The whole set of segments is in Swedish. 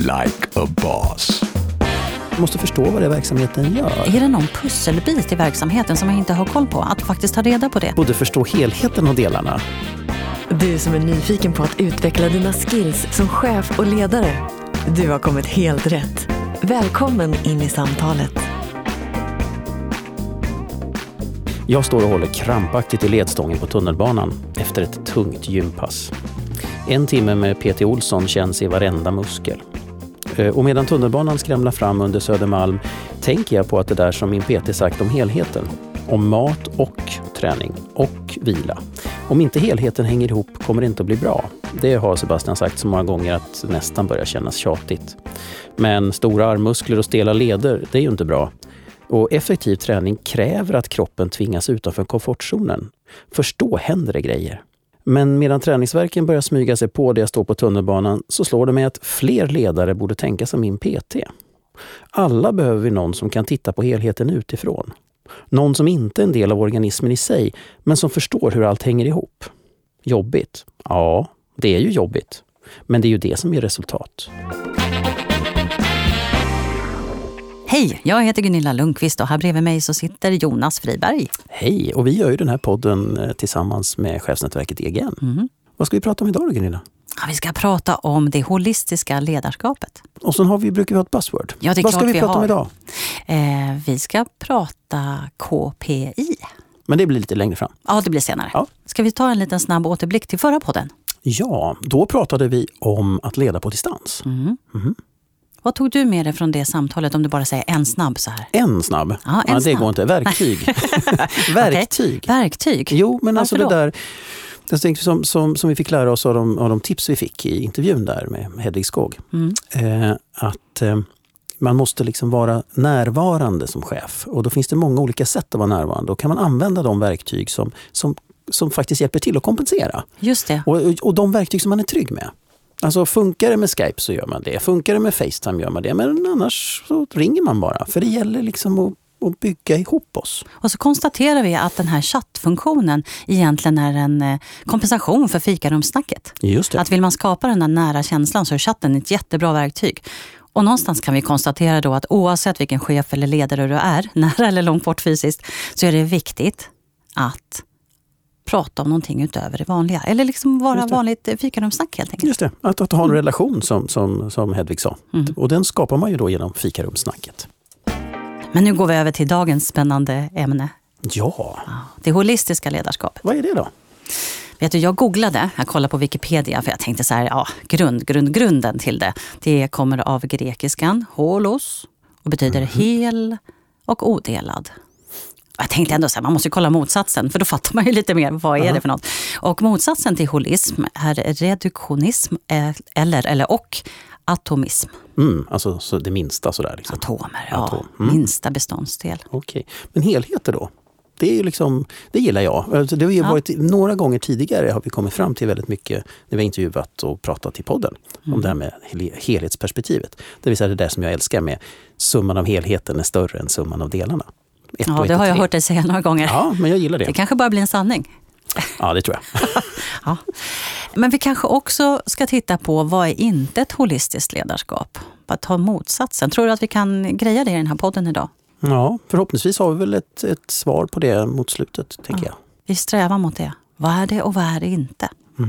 like a boss. Du måste förstå vad det verksamheten gör. Är det någon pusselbit i verksamheten som jag inte har koll på? Att faktiskt ta reda på det. Både förstå helheten av delarna. Du som är nyfiken på att utveckla dina skills som chef och ledare. Du har kommit helt rätt. Välkommen in i samtalet. Jag står och håller krampaktigt i ledstången på tunnelbanan efter ett tungt gympass. 1 timme med P.T. Olsson känns i varenda muskel. Och medan tunnelbanan skramlar fram under Södermalm tänker jag på att det där som min PT sagt om helheten. Om mat och träning och vila. Om inte helheten hänger ihop kommer det inte att bli bra. Det har Sebastian sagt så många gånger att det nästan börjar kännas tjatigt. Men stora armmuskler och stela leder, det är ju inte bra. Och effektiv träning kräver att kroppen tvingas utanför komfortzonen. Först då händer det grejer. Men medan träningsverken börjar smyga sig på det jag står på tunnelbanan så slår det mig att fler ledare borde tänka som min PT. Alla behöver vi någon som kan titta på helheten utifrån. Någon som inte är en del av organismen i sig, men som förstår hur allt hänger ihop. Jobbigt? Ja, det är ju jobbigt. Men det är ju det som ger resultat. Hej, jag heter Gunilla Lundqvist och här bredvid mig så sitter Jonas Friberg. Hej, och vi gör ju den här podden tillsammans med chefsnätverket EGN. Mm. Vad ska vi prata om idag då, Gunilla? Ja, vi ska prata om det holistiska ledarskapet. Och sen brukar vi ha ett buzzword. Ja, det är vad klart ska vi prata om idag? Vi ska prata KPI. Men det blir lite längre fram. Ja, det blir senare. Ja. Ska vi ta en liten snabb återblick till förra podden? Ja, då pratade vi om att leda på distans. Mm. Vad tog du med dig från det samtalet om du bara säger en snabb så här? En snabb? Ja, det snabb. Går inte. Verktyg. Verktyg. Okay. Verktyg? Jo, men varför alltså det då? där som vi fick lära oss av de tips vi fick i intervjun där med Hedvig Skog. Att man måste liksom vara närvarande som chef. Och då finns det många olika sätt att vara närvarande. Då kan man använda de verktyg som faktiskt hjälper till att kompensera. Just det. Och de verktyg som man är trygg med. Alltså funkar det med Skype så gör man det. Funkar det med FaceTime gör man det. Men annars så ringer man bara. För det gäller liksom att bygga ihop oss. Och så konstaterar vi att den här chattfunktionen egentligen är en kompensation för fikarumssnacket. Just det. Att vill man skapa den där nära känslan så är chatten ett jättebra verktyg. Och någonstans kan vi konstatera då att oavsett vilken chef eller ledare du är, nära eller långt bort fysiskt, så är det viktigt att prata om någonting utöver det vanliga. Eller liksom vara vanligt fikarumsnack helt enkelt. Just det, att ha en relation som Hedvig sa. Och den skapar man ju då genom fikarumsnacket. Men nu går vi över till dagens spännande ämne. Ja. Det holistiska ledarskapet. Vad är det då? Vet du, jag googlade, jag kollade på Wikipedia för jag tänkte så här, grunden till det. Det kommer av grekiskan holos och betyder hel och odelad. Jag tänkte ändå så här, man måste ju kolla motsatsen för då fattar man ju lite mer vad är det för något. Och motsatsen till holism är reduktionism och atomism. Alltså så det minsta sådär. Liksom. Atomer, minsta beståndsdel. Okej. Men helheter då? Det är ju liksom, det gillar jag. Alltså, det har ju varit några gånger tidigare har vi kommit fram till väldigt mycket när vi har intervjuat och pratat i podden om det här med helhetsperspektivet. Det vill säga det där som jag älskar med summan av helheten är större än summan av delarna. Det har jag hört dig säga några gånger. Ja, men jag gillar det. Det kanske bara blir en sanning. Ja, det tror jag. Ja. Men vi kanske också ska titta på vad är inte ett holistiskt ledarskap? Bara ta motsatsen. Tror du att vi kan greja det i den här podden idag? Ja, förhoppningsvis har vi väl ett svar på det mot slutet, tänker jag. Vi strävar mot det. Vad är det och vad är det inte?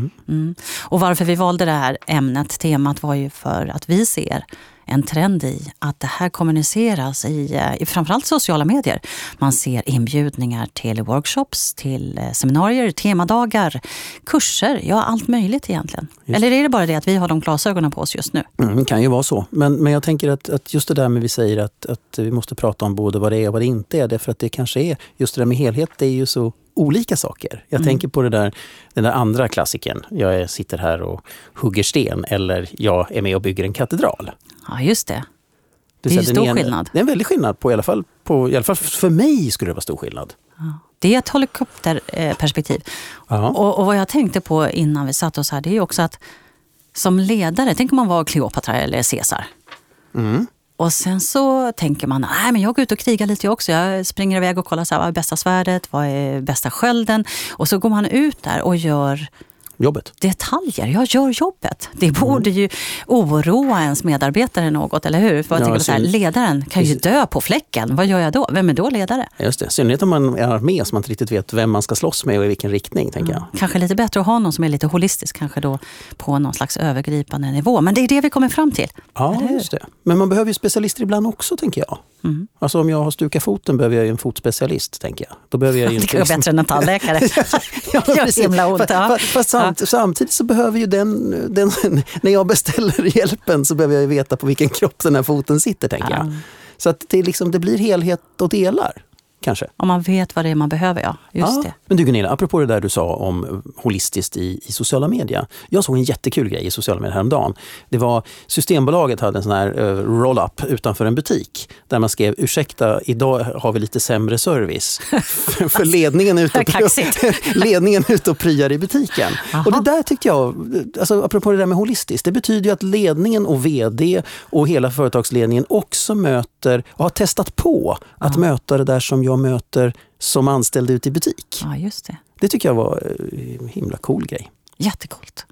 Och varför vi valde det här temat var ju för att vi ser en trend i att det här kommuniceras i framförallt sociala medier. Man ser inbjudningar till workshops, till seminarier, temadagar, kurser, allt möjligt egentligen. Eller är det bara det att vi har de glasögonen på oss just nu? Det kan ju vara så. Men jag tänker att just det där med vi säger att vi måste prata om både vad det är och vad det inte är. Därför att det kanske är, just det där med helhet, det är ju så olika saker. Jag tänker på den där andra klassiken. Jag sitter här och hugger sten eller jag är med och bygger en katedral. Ja, just det. Det är ju stor skillnad. Det är en väldig skillnad i alla fall för mig skulle det vara stor skillnad. Ja. Det är ett helikopterperspektiv. Och vad jag tänkte på innan vi satt oss här, det är ju också att som ledare, tänker man vara Kleopatra eller Caesar. Och sen så tänker man, nej men jag går ut och krigar lite också. Jag springer iväg och kollar så här, vad är bästa svärdet, vad är bästa skölden. Och så går man ut där och gör jobbet. Detaljer, jag gör jobbet. Det borde ju oroa ens medarbetare något, eller hur? För jag tänker så här, ledaren kan ju dö på fläcken. Vad gör jag då? Vem är då ledare? Just det, synnerhet om man är med så man inte riktigt vet vem man ska slåss med och i vilken riktning, tänker jag. Kanske lite bättre att ha någon som är lite holistisk, kanske då på någon slags övergripande nivå. Men det är det vi kommer fram till. Ja, just det. Men man behöver ju specialister ibland också, tänker jag. Alltså om jag har stukat foten behöver jag ju en fotspecialist, tänker jag. Då behöver jag ju inte... Det är bättre än en tandläkare. Ja, samtidigt så behöver ju den när jag beställer hjälpen så behöver jag ju veta på vilken kropp den här foten sitter, tänker jag. Så att det blir helhet och delar. Kanske. Om man vet vad det är man behöver, just det. Men du Gunilla, apropå det där du sa om holistiskt i sociala medier. Jag såg en jättekul grej i sociala medier häromdagen. Det var Systembolaget hade en sån här roll-up utanför en butik där man skrev, ursäkta, idag har vi lite sämre service. för ledningen ut och pryar i butiken. Aha. Och det där tyckte jag, alltså apropå det där med holistiskt, det betyder ju att ledningen och vd och hela företagsledningen också möter och har testat på att möta det där som jag möter som anställd ute i butik. Ja, just det. Det tycker jag var en himla cool grej. Jättekult.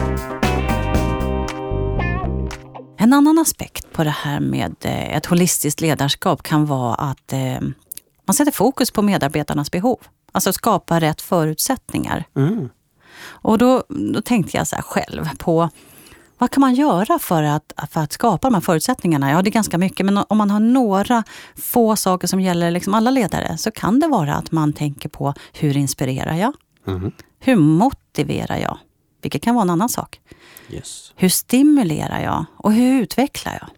En annan aspekt på det här med ett holistiskt ledarskap kan vara att man sätter fokus på medarbetarnas behov. Alltså skapa rätt förutsättningar. Och då tänkte jag så här själv på vad kan man göra för att skapa de här förutsättningarna? Ja, det är ganska mycket, men om man har några få saker som gäller liksom alla ledare så kan det vara att man tänker på hur inspirerar jag? Hur motiverar jag? Vilket kan vara en annan sak. Yes. Hur stimulerar jag? Och hur utvecklar jag?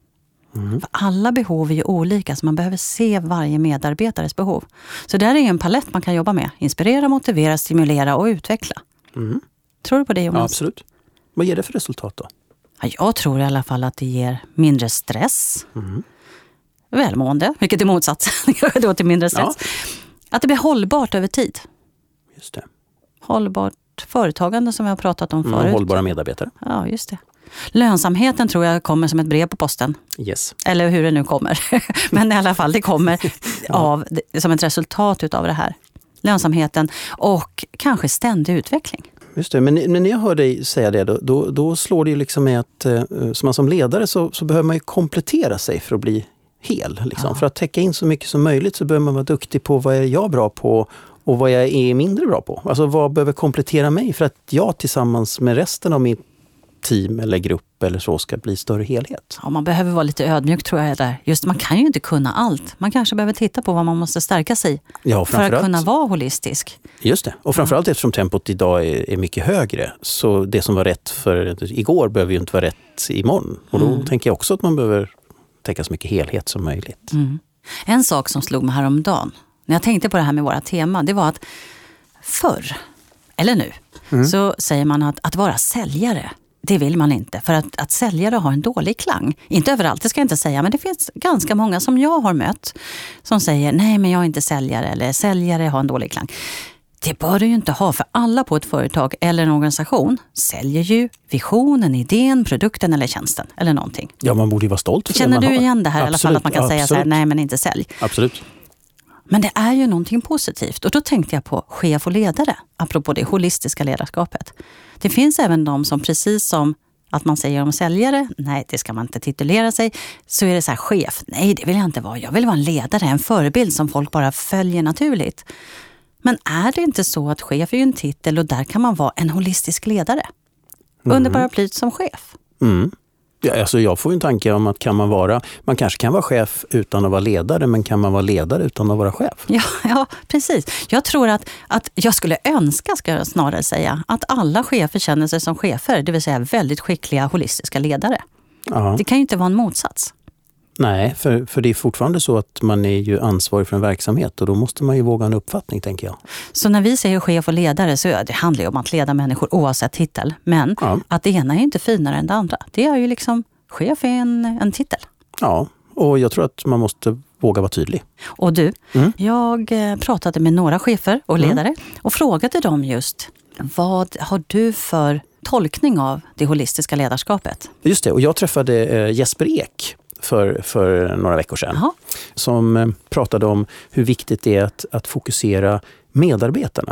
För alla behov är ju olika, så man behöver se varje medarbetares behov. Så där är en palett man kan jobba med. Inspirera, motivera, stimulera och utveckla. Tror du på det, Jonas? Ja, absolut. Vad ger det för resultat då? Ja, jag tror i alla fall att det ger mindre stress. Välmående, vilket är motsatsen då till mindre stress. Ja. Att det blir hållbart över tid. Just det. Hållbart företagande som vi har pratat om förut. Hållbara medarbetare. Ja, just det. Lönsamheten tror jag kommer som ett brev på posten. Yes. Eller hur det nu kommer. Men i alla fall, det kommer som ett resultat utav det här. Lönsamheten och kanske ständig utveckling. Just det, men när jag hör dig säga det då slår det ju liksom med att som ledare så behöver man ju komplettera sig för att bli hel. Liksom. För att täcka in så mycket som möjligt så behöver man vara duktig på vad är jag bra på och vad jag är mindre bra på. Alltså vad behöver komplettera mig för att jag tillsammans med resten av mitt team eller grupp eller så ska bli större helhet. Ja, man behöver vara lite ödmjuk tror jag där. Just man kan ju inte kunna allt. Man kanske behöver titta på vad man måste stärka sig för att kunna vara holistisk. Just det. Och framförallt eftersom tempot idag är mycket högre så det som var rätt för igår behöver ju inte vara rätt imorgon. Och då tänker jag också att man behöver täcka så mycket helhet som möjligt. En sak som slog mig häromdagen när jag tänkte på det här med våra tema, det var att förr, eller nu, så säger man att vara säljare, det vill man inte. För att säljare har en dålig klang. Inte överallt, det ska jag inte säga. Men det finns ganska många som jag har mött som säger nej men jag är inte säljare eller säljare har en dålig klang. Det bör du ju inte ha, för alla på ett företag eller en organisation säljer ju visionen, idén, produkten eller tjänsten eller någonting. Ja, man borde ju vara stolt för det man har. Känner du igen det här i alla fall, att man kan säga så här, nej men inte sälj? Absolut. Men det är ju någonting positivt. Och då tänkte jag på chef och ledare, apropå det holistiska ledarskapet. Det finns även de som precis som att man säger om säljare, nej det ska man inte titulera sig, så är det så här chef, nej det vill jag inte vara. Jag vill vara en ledare, en förebild som folk bara följer naturligt. Men är det inte så att chef är ju en titel och där kan man vara en holistisk ledare? Under paraplyt som chef. Ja, alltså jag får en tanke om att man kanske kan vara chef utan att vara ledare, men kan man vara ledare utan att vara chef? Ja, precis. Jag tror att jag skulle önska, ska jag snarare säga, att alla chefer känner sig som chefer, det vill säga väldigt skickliga holistiska ledare. Ja. Det kan ju inte vara en motsats. Nej, för det är fortfarande så att man är ju ansvarig för en verksamhet och då måste man ju våga en uppfattning, tänker jag. Så när vi säger chef och ledare så det handlar ju om att leda människor oavsett titel. Men att det ena är inte finare än det andra. Det är ju liksom, chef är en titel. Ja, och jag tror att man måste våga vara tydlig. Och du, jag pratade med några chefer och ledare och frågade dem just, vad har du för tolkning av det holistiska ledarskapet? Just det, och jag träffade Jesper Ek för några veckor sedan. Aha. Som pratade om hur viktigt det är att fokusera medarbetarna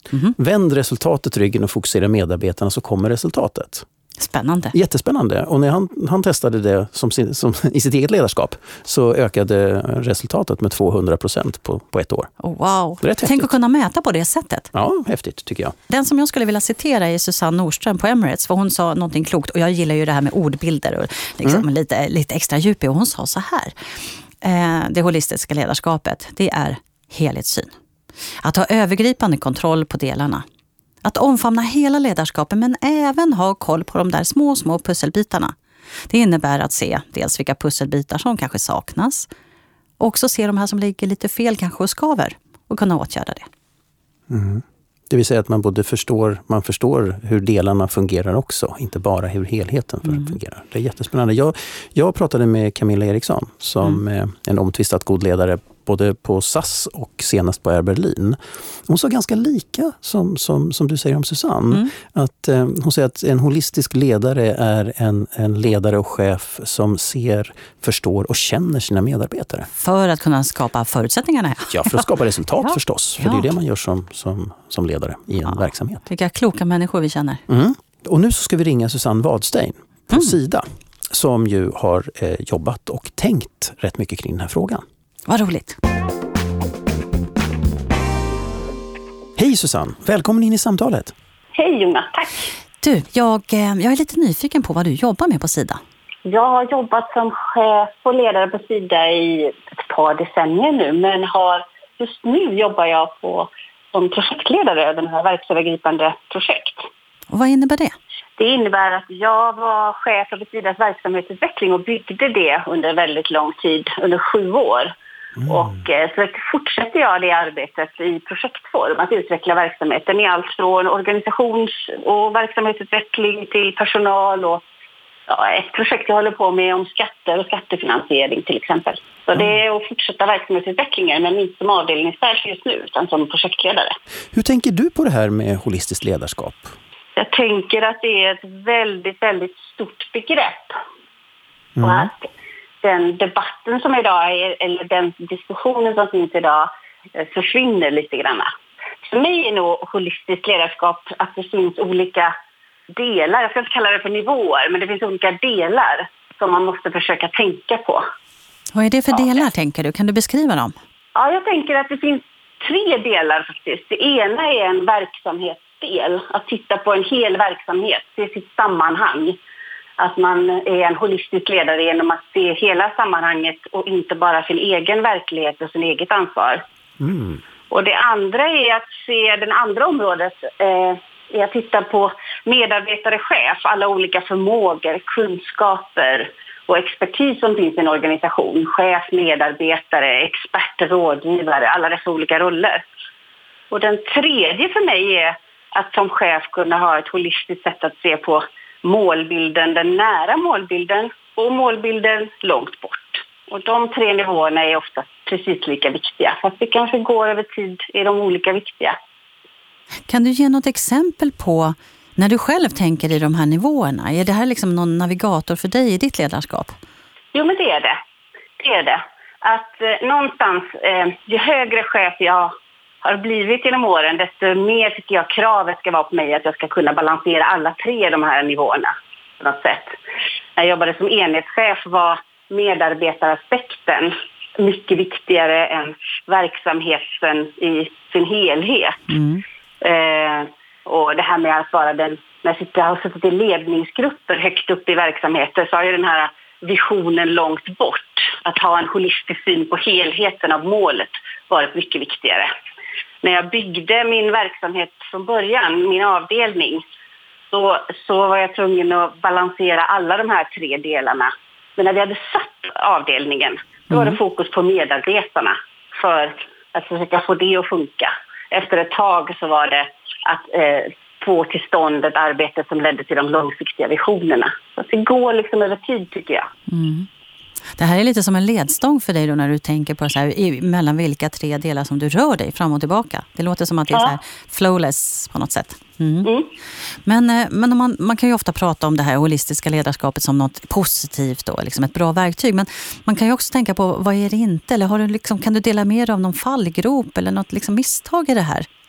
Vänd resultatet ryggen och fokusera medarbetarna så kommer resultatet. Spännande. Jättespännande. Och när han testade det som i sitt eget ledarskap så ökade resultatet med 200% på ett år. Oh, wow. Tänk att kunna mäta på det sättet. Ja, häftigt tycker jag. Den som jag skulle vilja citera är Susanne Nordström på Emirates, för hon sa någonting klokt. Och jag gillar ju det här med ordbilder och liksom lite extra djup i. Och hon sa så här: det holistiska ledarskapet, det är helhetssyn. Att ha övergripande kontroll på delarna. Att omfamna hela ledarskapet men även ha koll på de där små pusselbitarna. Det innebär att se dels vilka pusselbitar som kanske saknas. Och också se de här som ligger lite fel kanske och skaver. Och kunna åtgärda det. Det vill säga att man förstår hur delarna fungerar också. Inte bara hur helheten fungerar. Det är jättespännande. Jag pratade med Camilla Eriksson som en omtvistat god ledare både på SAS och senast på Air Berlin. Hon sa ganska lika som du säger om Susanne. Att hon säger att en holistisk ledare är en ledare och chef som ser, förstår och känner sina medarbetare. För att kunna skapa förutsättningarna. Ja, för att skapa resultat förstås. För det är det man gör som ledare i en verksamhet. Vilka kloka människor vi känner. Och nu så ska vi ringa Susanne Wadstein på Sida som ju har jobbat och tänkt rätt mycket kring den här frågan. Vad roligt. Hej Susanne, välkommen in i samtalet. Hej Jonas, tack. Du, jag är lite nyfiken på vad du jobbar med på Sida. Jag har jobbat som chef och ledare på Sida i ett par decennier nu, men just nu jobbar jag som projektledare över den här verksövergripande projekt. Och vad innebär det? Det innebär att jag var chef för Sidas verksamhetsutveckling och byggde det under väldigt lång tid, under 7 år. Och så fortsätter jag det arbetet i projektform, att utveckla verksamheten i allt från organisations- och verksamhetsutveckling till personal och ett projekt jag håller på med om skatter och skattefinansiering till exempel. Så det är att fortsätta verksamhetsutvecklingen, men inte som avdelningschef just nu utan som projektledare. Hur tänker du på det här med holistiskt ledarskap? Jag tänker att det är ett väldigt, väldigt stort begrepp. Och att den debatten som idag är, eller den diskussionen som finns idag försvinner lite grann. För mig är nog holistiskt ledarskap att det finns olika delar. Jag ska inte kalla det för nivåer, men det finns olika delar som man måste försöka tänka på. Vad är det för delar tänker du? Kan du beskriva dem? Ja, jag tänker att det finns 3 delar faktiskt. Det ena är en verksamhetsdel. Att titta på en hel verksamhet, se sitt sammanhang. Att man är en holistisk ledare genom att se hela sammanhanget och inte bara sin egen verklighet och sin eget ansvar. Och det andra är att se det andra området är att titta på medarbetare, chef, alla olika förmågor, kunskaper och expertis som finns i en organisation. Chef, medarbetare, expert, rådgivare, alla dessa olika roller. Och den tredje för mig är att som chef kunna ha ett holistiskt sätt att se på målbilden, den nära målbilden och målbilden långt bort. Och de 3 nivåerna är ofta precis lika viktiga. Fast det kanske går över tid är de olika viktiga. Kan du ge något exempel på när du själv tänker i de här nivåerna? Är det här liksom någon navigator för dig i ditt ledarskap? Jo, men det är det. Det är det. Att någonstans, ju högre chef jag har blivit genom åren, desto mer tycker jag kravet ska vara på mig att jag ska kunna balansera alla 3 de här nivåerna på något sätt. När jag jobbade som enhetschef var medarbetaraspekten mycket viktigare än verksamheten i sin helhet. Och det här med att vara när jag har suttit i ledningsgrupper högt upp i verksamheter så har ju den här visionen långt bort. Att ha en holistisk syn på helheten av målet varit mycket viktigare. När jag byggde min verksamhet från början, min avdelning, så var jag tvungen att balansera alla de här 3 delarna. Men när vi hade satt avdelningen, då var det fokus på medarbetarna för att försöka få det att funka. Efter ett tag så var det att få till stånd ett arbete som ledde till de långsiktiga visionerna. Så att det går liksom över tid tycker jag. Det här är lite som en ledstång för dig då när du tänker på så här, mellan vilka 3 delar som du rör dig fram och tillbaka. Det låter som att det är så här flowless på något sätt. Men man kan ju ofta prata om det här holistiska ledarskapet som något positivt då, liksom ett bra verktyg. Men man kan ju också tänka på, vad är det inte? Eller kan du dela med dig av någon fallgrop eller något liksom misstag i det här?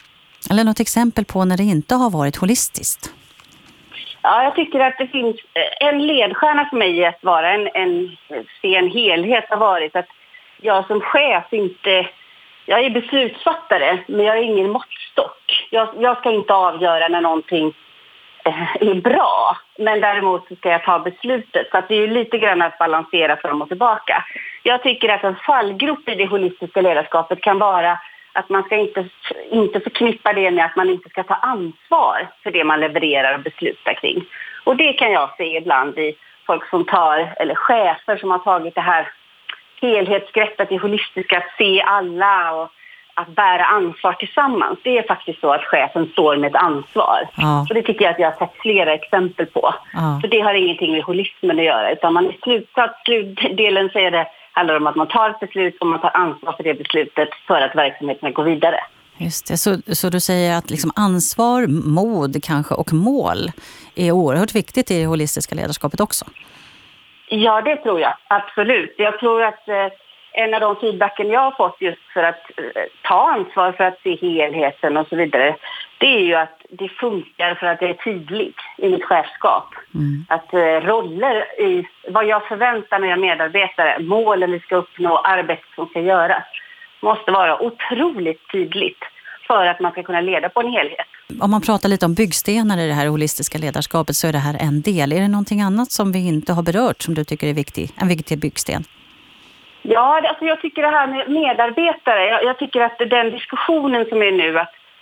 Eller något exempel på när det inte har varit holistiskt? Ja, jag tycker att det finns en ledstjärna för mig att vara se en helhet har varit att jag som chef jag är beslutsfattare, men jag är ingen måttstock. Jag ska inte avgöra när någonting är bra, men däremot så ska jag ta beslutet. Så att det är lite grann att balansera fram och tillbaka. Jag tycker att en fallgrop i det holistiska ledarskapet kan vara att man ska inte förknippa det med att man inte ska ta ansvar för det man levererar och beslutar kring. Och det kan jag se ibland i folk som eller chefer som har tagit det här helhetsgreppet i holistiska, att se alla och att bära ansvar tillsammans. Det är faktiskt så att chefen står med ett ansvar. Ja. Och det tycker jag att jag har sett flera exempel på. Ja. För det har ingenting med holismen att göra, utan man i slutdelen säger det handlar om att man tar ett beslut och man tar ansvar för det beslutet för att verksamheten går vidare. Just det. Så du säger att liksom ansvar, mod kanske och mål är oerhört viktigt i det holistiska ledarskapet också? Ja, det tror jag. Absolut. Jag tror att en av de feedbacken jag har fått just för att ta ansvar för att se helheten och så vidare, det är ju att det funkar för att det är tydligt i mitt chefskap. Mm. Att roller i vad jag förväntar mig av medarbetare, målen vi ska uppnå, arbetet som ska göras, måste vara otroligt tydligt för att man ska kunna leda på en helhet. Om man pratar lite om byggstenar i det här holistiska ledarskapet så är det här en del. Är det någonting annat som vi inte har berört som du tycker är en viktig byggsten? Ja, alltså jag tycker det här med medarbetare, jag tycker att den diskussionen som är nu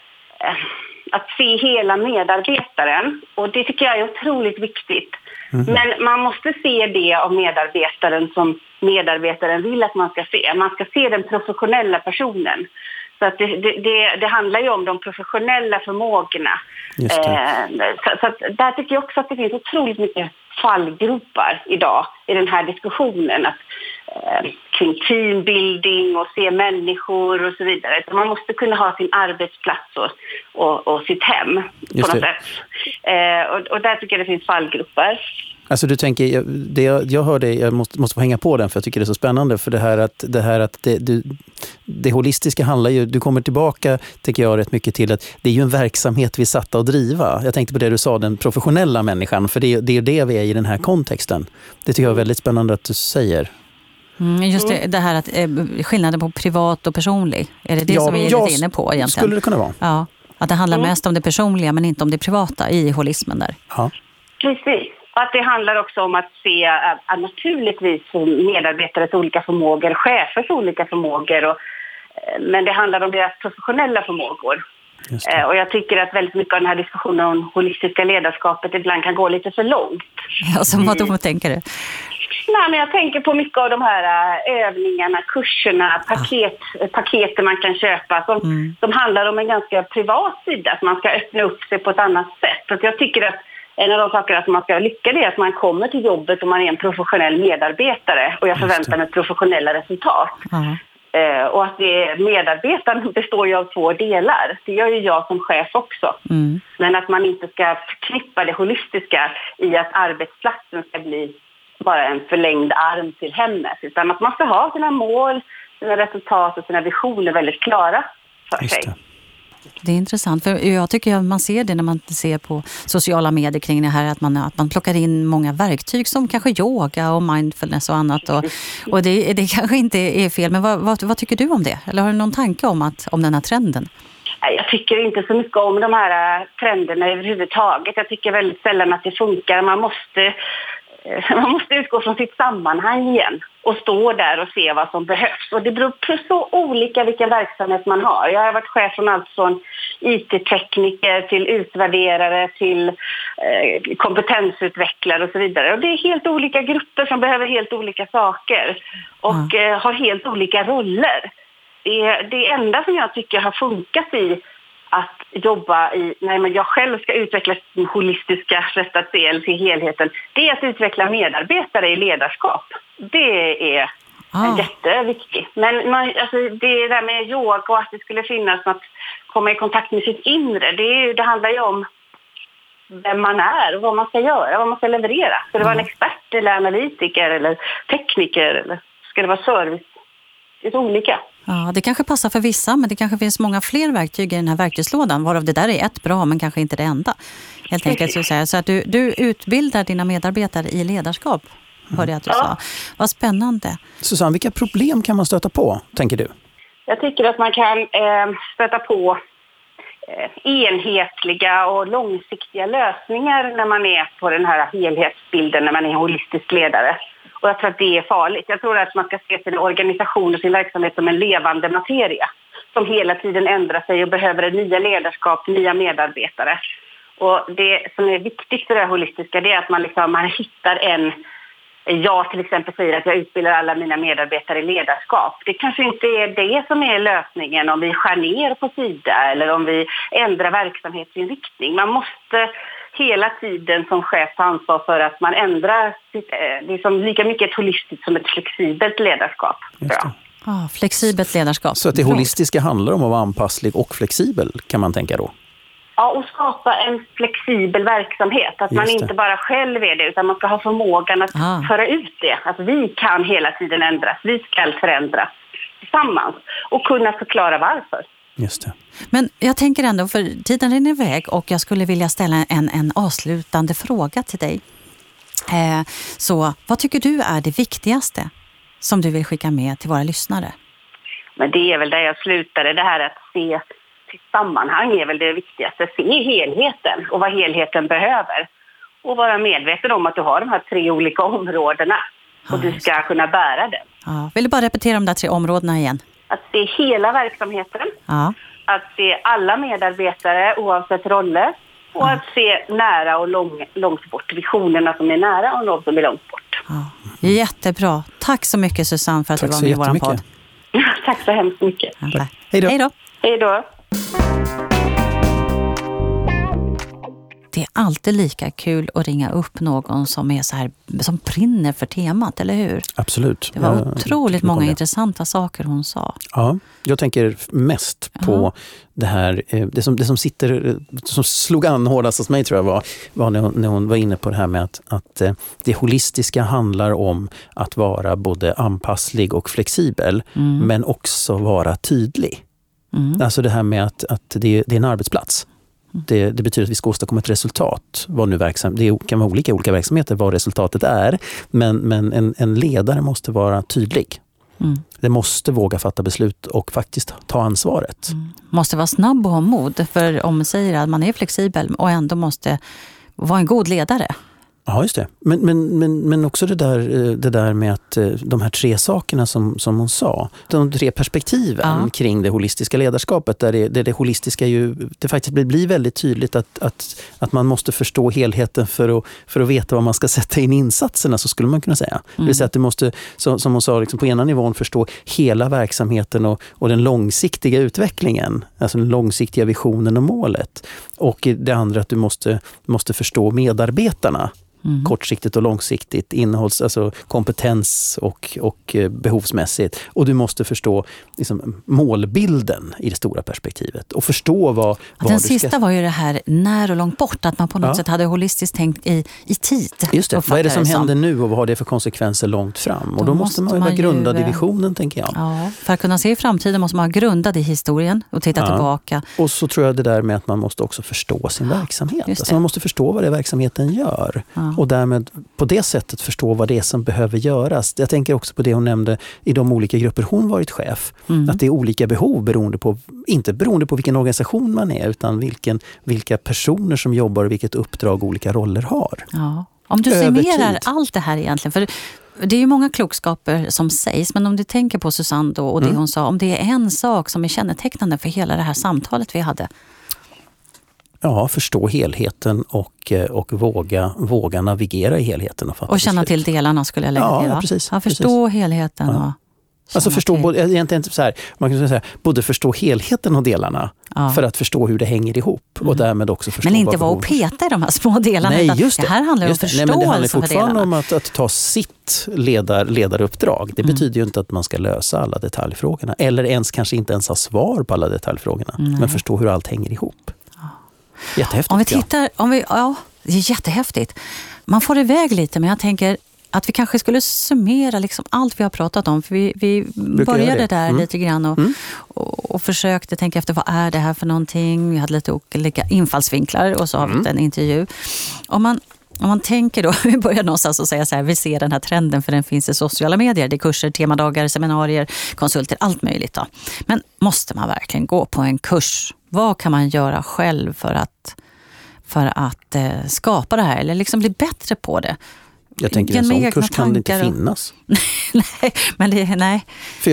att se hela medarbetaren, och det tycker jag är otroligt viktigt. Mm. Men man måste se det av medarbetaren som medarbetaren vill att man ska se. Man ska se den professionella personen. Så att det handlar ju om de professionella förmågorna. Så att där tycker jag också att det finns otroligt mycket fallgropar idag i den här diskussionen. Kring teambuilding och se människor och så vidare. Så man måste kunna ha sin arbetsplats och sitt hem på något sätt. Och där tycker jag det finns fallgropar. Alltså du tänker, jag hör det, jag måste få hänga på den för jag tycker det är så spännande. För det här att det holistiska handlar ju, du kommer tillbaka tycker jag rätt mycket till att det är ju en verksamhet vi satta att driva. Jag tänkte på det du sa, den professionella människan, för det är det vi är i den här kontexten. Det tycker jag är väldigt spännande att du säger. Just det här att skillnaden på privat och personlig, är det som vi är lite inne på egentligen? Skulle det kunna vara. Ja, att det handlar mest om det personliga men inte om det privata i holismen där. Ja. Precis. Att det handlar också om att se att naturligtvis medarbetares olika förmågor, chefers olika förmågor, men det handlar om deras professionella förmågor. Och jag tycker att väldigt mycket av den här diskussionen om holistiska ledarskapet ibland kan gå lite för långt. Ja, som vad tänker du? Nej, men jag tänker på mycket av de här övningarna, kurserna, paketen man kan köpa som handlar om en ganska privat sida, att man ska öppna upp sig på ett annat sätt. Så jag tycker att en av de sakerna som man ska lyckas är att man kommer till jobbet och man är en professionell medarbetare och jag förväntar mig professionella resultat. Och att medarbetaren består ju av 2 delar. Det gör ju jag som chef också. Men att man inte ska förknippa det holistiska i att arbetsplatsen ska bli bara en förlängd arm till hemmet. Utan att man ska ha sina mål, sina resultat och sina visioner väldigt klara för sig. Det är intressant, för jag tycker att man ser det när man ser på sociala medier kring det här att man plockar in många verktyg som kanske yoga och mindfulness och annat och det kanske inte är fel, men vad tycker du om det? Eller har du någon tanke om den här trenden? Jag tycker inte så mycket om de här trenderna överhuvudtaget. Jag tycker väldigt sällan att det funkar. Man måste utgå från sitt sammanhang igen och stå där och se vad som behövs. Och det beror på så olika vilken verksamhet man har. Jag har varit chef från allt från IT-tekniker till utvärderare till kompetensutvecklare och så vidare. Och det är helt olika grupper som behöver helt olika saker och har helt olika roller. Det enda som jag tycker har funkat i att jobba när jag själv ska utveckla sin holistiska sätt att se eller till helheten, det är att utveckla medarbetare i ledarskap. Det är jätteviktigt. Men det där med yoga och att det skulle finnas att komma i kontakt med sitt inre, det handlar ju om vem man är och vad man ska göra, vad man ska leverera. Ska det vara en expert eller analytiker eller tekniker eller ska det vara service? Det är så olika. Ja, det kanske passar för vissa, men det kanske finns många fler verktyg i den här verktygslådan, varav det där är ett bra, men kanske inte det enda. Helt enkelt så säga. Så att du utbildar dina medarbetare i ledarskap, hörde jag att du sa. Vad spännande. Susanne, vilka problem kan man stöta på, tänker du? Jag tycker att man kan stöta på enhetliga och långsiktiga lösningar när man är på den här helhetsbilden, när man är holistisk ledare. Och jag tror att det är farligt. Jag tror att man ska se sin organisation och sin verksamhet som en levande materia som hela tiden ändrar sig och behöver nya ledarskap, nya medarbetare. Och det som är viktigt för det holistiska, det är att man hittar en... Jag till exempel säger att jag utbildar alla mina medarbetare i ledarskap. Det kanske inte är det som är lösningen om vi skär ner på sida eller om vi ändrar verksamhetsinriktning. Man måste hela tiden som chef ta ansvar för att man ändrar det är som lika mycket ett holistiskt som ett flexibelt ledarskap. Flexibelt ledarskap. Så att det holistiska handlar om att vara anpasslig och flexibel, kan man tänka då? Ja, och skapa en flexibel verksamhet. Att man inte bara själv är det, utan man ska ha förmågan att föra ut det. Att vi kan hela tiden ändras, vi ska förändras tillsammans och kunna förklara varför. Just det. Men jag tänker ändå, för tiden rinner iväg och jag skulle vilja ställa en avslutande fråga till dig. Så vad tycker du är det viktigaste som du vill skicka med till våra lyssnare? Men det är väl där jag slutade, det här att se sitt sammanhang är väl det viktigaste. Se helheten och vad helheten behöver. Och vara medveten om att du har de här 3 olika områdena och du ska kunna bära den. Ja. Vill du bara repetera de där 3 områdena igen? Att se hela verksamheten, att se alla medarbetare oavsett roller och att se nära och långt bort. Visionerna som är nära och de som är långt bort. Jättebra. Tack så mycket Susanne för att du var med i vår podd. Tack så hemskt mycket. Hej då. Hej då. Hej då. Det är alltid lika kul att ringa upp någon som är så här, som brinner för temat, eller hur? Absolut. Det var otroligt många intressanta saker hon sa. Ja, jag tänker mest på det här, det som slog an hårdast hos mig tror jag var när hon var inne på det här med att det holistiska handlar om att vara både anpasslig och flexibel, men också vara tydlig. Alltså det här med att det är en arbetsplats. Det betyder att vi ska åstadkomma ett resultat. Det kan vara olika verksamheter vad resultatet är. Men en ledare måste vara tydlig. Det måste våga fatta beslut och faktiskt ta ansvaret. Måste vara snabb och ha mod. För om man säger att man är flexibel och ändå måste vara en god ledare. Ja, just det. Men också det där med att de här 3 sakerna som hon sa, de 3 perspektiven kring det holistiska ledarskapet, där det holistiska det faktiskt blir väldigt tydligt att man måste förstå helheten för att veta vad man ska sätta in insatserna, så skulle man kunna säga. Det vill säga att du måste, som hon sa, liksom på ena nivån förstå hela verksamheten och den långsiktiga utvecklingen, alltså den långsiktiga visionen och målet. Och det andra att du måste förstå medarbetarna. Kortsiktigt och långsiktigt, alltså kompetens och behovsmässigt. Och du måste förstå liksom, målbilden i det stora perspektivet. Och förstå vad den sista var ju det här när och långt bort. Att man på något sätt hade holistiskt tänkt i tid. Just det, vad är det som händer nu och vad har det för konsekvenser långt fram? Och då måste man vara grundad i visionen, tänker jag. Ja, för att kunna se i framtiden måste man vara grundad i historien och titta tillbaka. Och så tror jag det där med att man måste också förstå sin verksamhet. Alltså man måste förstå vad det verksamheten gör. Och därmed på det sättet förstå vad det är som behöver göras. Jag tänker också på det hon nämnde i de olika grupper hon varit chef. Att det är olika behov inte beroende på vilken organisation man är, utan vilka personer som jobbar och vilket uppdrag olika roller har. Ja. Om du summerar allt det här egentligen, för det är ju många klokskaper som sägs, men om du tänker på Susanne då och det hon sa, om det är en sak som är kännetecknande för hela det här samtalet vi hade. Ja, förstå helheten och våga navigera i helheten. Och känna till delarna skulle jag lägga till. Ja, precis. Ja, förstå helheten. Ja. Alltså förstå, egentligen så här, man kan säga både förstå helheten och delarna för att förstå hur det hänger ihop och därmed också förstå. Men inte vara och peta i de här små delarna. Nej, just det. Det här handlar om förståelse. Det handlar fortfarande om att ta sitt ledaruppdrag. Det betyder ju inte att man ska lösa alla detaljfrågorna eller kanske inte ens ha svar på alla detaljfrågorna. Men förstå hur allt hänger ihop. Jättehäftigt. Om vi tittar, det är jättehäftigt. Man får iväg lite, men jag tänker att vi kanske skulle summera liksom allt vi har pratat om. För vi började där lite grann och försökte tänka efter vad är det här för någonting. Vi hade lite olika infallsvinklar och så har vi en intervju. Om man tänker då, vi börjar någonstans och säga så här, vi ser den här trenden för den finns i sociala medier. Det är kurser, temadagar, seminarier, konsulter, allt möjligt då. Men måste man verkligen gå på en kurs? Vad kan man göra själv för att skapa det här eller liksom bli bättre på det? Jag tänker en sån kurs kan det inte finnas. Nej, men nej.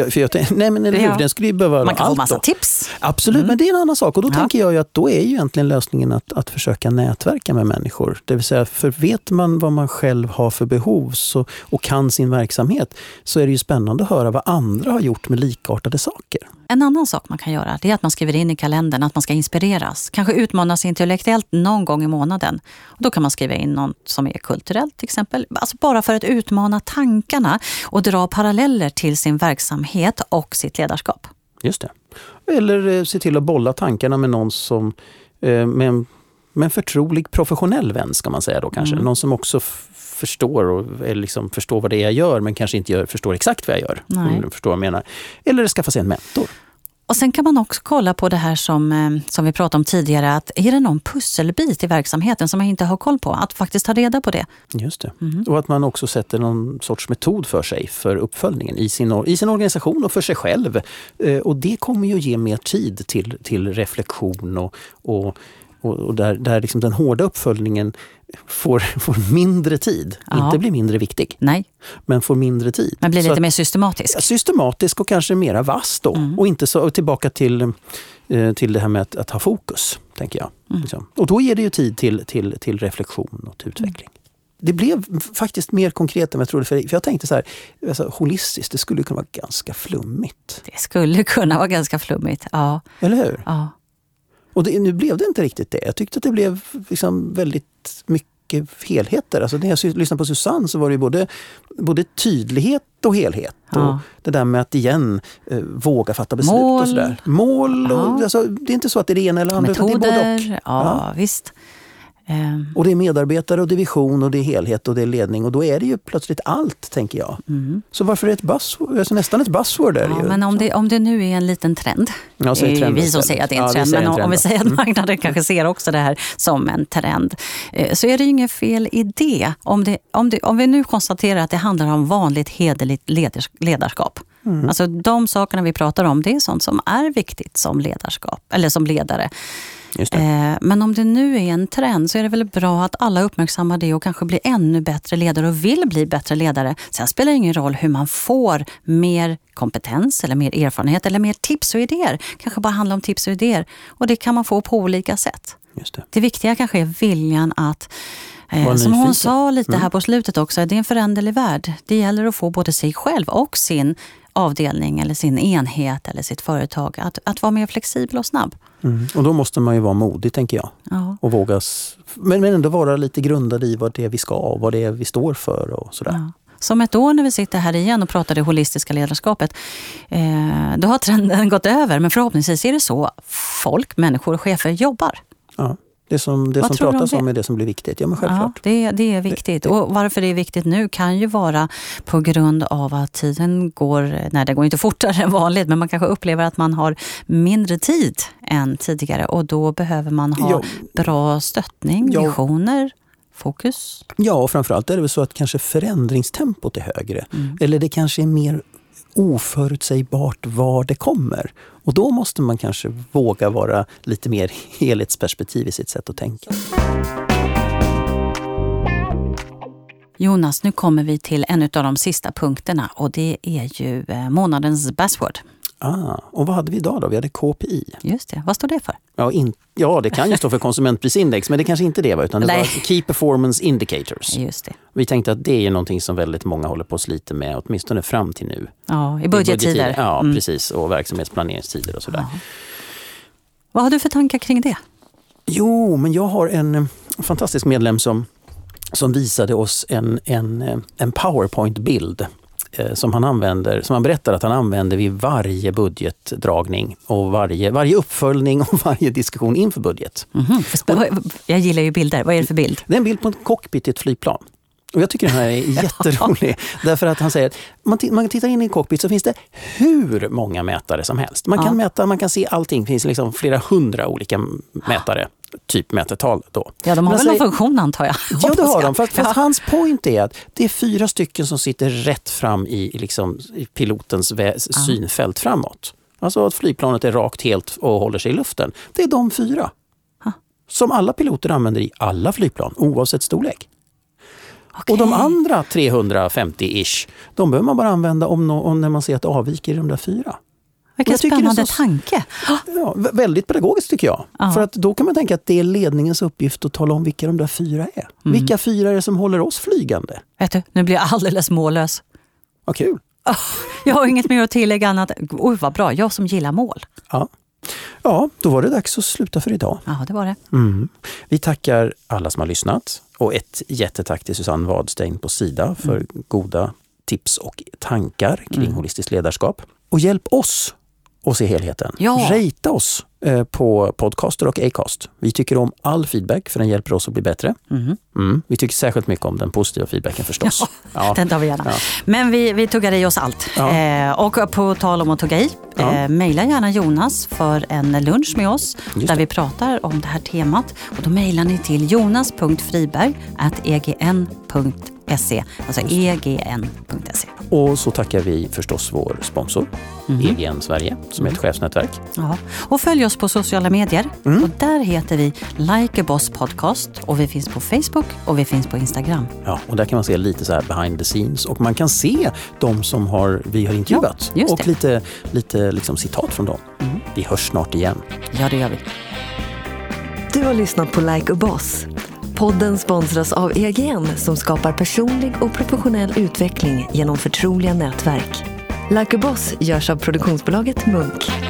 Den skulle ju behöva man kan allt få massa då. Tips. Absolut, men det är en annan sak. Och då tänker jag ju att då är ju egentligen lösningen att försöka nätverka med människor. Det vill säga, för vet man vad man själv har för behov och kan sin verksamhet, så är det ju spännande att höra vad andra har gjort med likartade saker. En annan sak man kan göra, det är att man skriver in i kalendern att man ska inspireras. Kanske utmanas intellektuellt någon gång i månaden. Och då kan man skriva in något som är kulturellt till exempel. Alltså bara för att utmana tankarna och dra paralleller till sin verksamhet och sitt ledarskap. Just det. Eller se till att bolla tankarna med någon som med en förtrolig professionell vän, ska man säga då kanske. Någon som också förstår och liksom förstår vad det är jag gör, men kanske inte förstår exakt vad jag gör. Om du förstår vad jag menar. Eller skaffa sig en mentor. Och sen kan man också kolla på det här som vi pratade om tidigare, att är det någon pusselbit i verksamheten som man inte har koll på, att faktiskt ta reda på det. Just det. Och att man också sätter någon sorts metod för sig för uppföljningen i sin organisation och för sig själv. Och det kommer ju att ge mer tid till reflektion och där liksom den hårda uppföljningen får mindre tid. Ja. Inte blir mindre viktig. Nej. Men får mindre tid. Men blir lite mer systematisk. Systematisk och kanske mera vass då. Och inte så tillbaka till det här med att ha fokus, tänker jag. Och då ger det ju tid till reflektion och till utveckling. Det blev faktiskt mer konkret än jag trodde. För jag tänkte så här, alltså, holistiskt, det skulle kunna vara ganska flummigt. Det skulle kunna vara ganska flummigt, ja. Eller hur? Ja. Och nu blev det inte riktigt det. Jag tyckte att det blev liksom väldigt mycket helheter. Alltså när jag lyssnade på Susanne så var det ju både tydlighet och helhet. Ja. Och det där med att våga fatta beslut och sådär. Mål och alltså, det är inte så att det är det ena eller andra. Metoder, det är både och. Ja, visst. Och det är medarbetare och det är vision och det är helhet och det är ledning. Och då är det ju plötsligt allt, tänker jag. Så varför är det ett buzzword? Alltså nästan ett buzzword där. Ja, men om det nu är en liten trend. Ja, så är trend vi som säger att det är en trend. Men om vi säger att marknaden kanske ser också det här som en trend. Så är det ju ingen fel i det. Om vi nu konstaterar att det handlar om vanligt hederligt ledarskap. Alltså de sakerna vi pratar om, det är sånt som är viktigt som ledarskap. Eller som ledare. Just det. Men om det nu är en trend så är det väl bra att alla uppmärksammar det och kanske blir ännu bättre ledare och vill bli bättre ledare. Sen spelar det ingen roll hur man får mer kompetens eller mer erfarenhet eller mer tips och idéer. Kanske bara handla om tips och idéer. Och det kan man få på olika sätt. Just det. Det viktiga kanske är viljan att, som hon sa lite här på slutet också, det är en föränderlig värld. Det gäller att få både sig själv och sin avdelning eller sin enhet eller sitt företag att vara mer flexibel och snabb. Och då måste man ju vara modig, tänker jag. Ja. Och våga, men ändå vara lite grundad i vad det är vi ska och vad det är vi står för och sådär. Ja. Som ett år när vi sitter här igen och pratar det holistiska ledarskapet, då har trenden gått över, men förhoppningsvis är det så människor och chefer jobbar. Ja. Det som pratas om är det som blir viktigt. Ja, men självklart. Ja, det är viktigt. Och varför det är viktigt nu kan ju vara på grund av att tiden det går inte fortare än vanligt, men man kanske upplever att man har mindre tid än tidigare och då behöver man ha bra stöttning, visioner, fokus. Ja, och framförallt är det väl så att kanske förändringstempot är högre. Eller det kanske är mer oförutsägbart var det kommer. Och då måste man kanske våga vara lite mer helhetsperspektiv i sitt sätt att tänka. Jonas, nu kommer vi till en av de sista punkterna och det är ju månadens buzzword. Och vad hade vi idag då? Vi hade KPI. Just det. Vad står det för? Ja, det kan ju stå för konsumentprisindex, men det kanske inte det var, utan det var Key Performance Indicators. Just det. Vi tänkte att det är någonting som väldigt många håller på att slita med, åtminstone fram till nu. Ja, i budgettider. Ja, precis. Och verksamhetsplaneringstider och sådär. Ja. Vad har du för tankar kring det? Jo, men jag har en fantastisk medlem som visade oss en PowerPoint-bild som han berättar att han använder vid varje budgetdragning och varje uppföljning och varje diskussion inför budget. Jag gillar ju bilder. Vad är det för bild? Det är en bild på en cockpit i ett flygplan. Och jag tycker den här är jätterolig. Därför att han säger att man tittar in i en cockpit så finns det hur många mätare som helst. Man kan mäta, man kan se allting. Det finns liksom flera 100 olika mätare. Typ mätetal då. Ja, de har väl någon funktion antar jag. Ja, det har de. Fast hans point är att det är 4 stycken som sitter rätt fram i pilotens synfält framåt. Alltså att flygplanet är rakt helt och håller sig i luften. Det är de 4. Som alla piloter använder i alla flygplan, oavsett storlek. Okay. Och de andra 350-ish, de behöver man bara använda om när man ser att det avviker i de där 4. Vilken spännande tanke. Ja, väldigt pedagogiskt tycker jag. För att då kan man tänka att det är ledningens uppgift att tala om vilka de där 4 är. Vilka 4 är det som håller oss flygande? Vet du, nu blir jag alldeles mållös. Vad kul. Jag har inget mer att tillägga annat. Oj, vad bra. Jag som gillar mål. Ja, då var det dags att sluta för idag. Ja, det var det. Vi tackar alla som har lyssnat. Och ett jättetack till Susanne Wadstein på Sida för goda tips och tankar kring holistiskt ledarskap. Och hjälp oss att se helheten. Rata oss på Podcaster och Acast. Vi tycker om all feedback för den hjälper oss att bli bättre. Vi tycker särskilt mycket om den positiva feedbacken förstås. Den tar vi gärna. Men vi tuggar i oss allt. Och på tal om att tugga i, mejla gärna Jonas för en lunch med oss där vi pratar om det här temat. Och då mejlar ni till jonas.friberg@egn.se, alltså egn.se. Och så tackar vi förstås vår sponsor, EGN Sverige, som är ett chefsnätverk. Ja. Och följ oss på sociala medier. Och där heter vi Like a Boss Podcast. Och vi finns på Facebook och vi finns på Instagram. Ja, och där kan man se lite så här behind the scenes. Och man kan se de som vi har intervjuat. Ja, och lite liksom citat från dem. Vi hörs snart igen. Ja, det gör vi. Du har lyssnat på Like a Boss. Podden sponsras av EGN som skapar personlig och professionell utveckling genom förtroliga nätverk. Like a Boss görs av produktionsbolaget Munk.